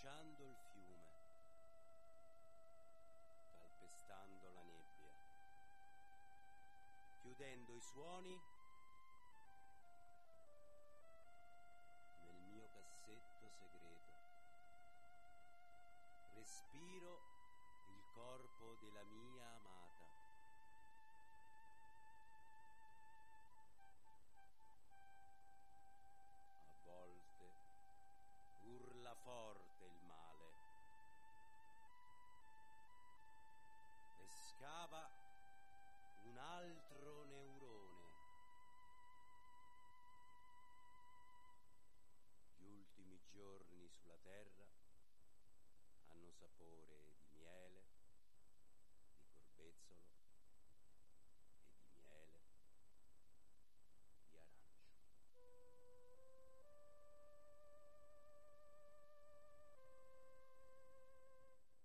sfrecciando il fiume, calpestando la nebbia, chiudendo i suoni nel mio cassetto segreto. Respiro il corpo della mia amata,